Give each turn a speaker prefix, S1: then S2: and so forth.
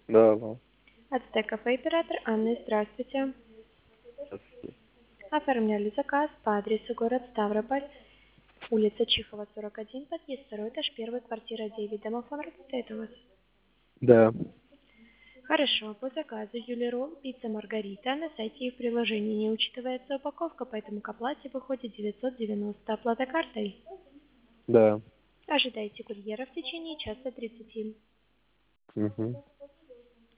S1: Да, да.
S2: Ацтек кафе оператор Анна, здравствуйте.
S1: Здравствуйте.
S2: Оформляли заказ по адресу город Ставрополь, улица Чехова, 41, подъезд, второй этаж, первая квартира 9. Домофон работает у вас?
S1: Да.
S2: Хорошо, по заказу Юлия Ролл, пицца Маргарита. На сайте и в приложении не учитывается упаковка, поэтому к оплате выходит 990. Оплата картой.
S1: Да.
S2: Ожидайте курьера в течение часа 30.
S1: Мгм.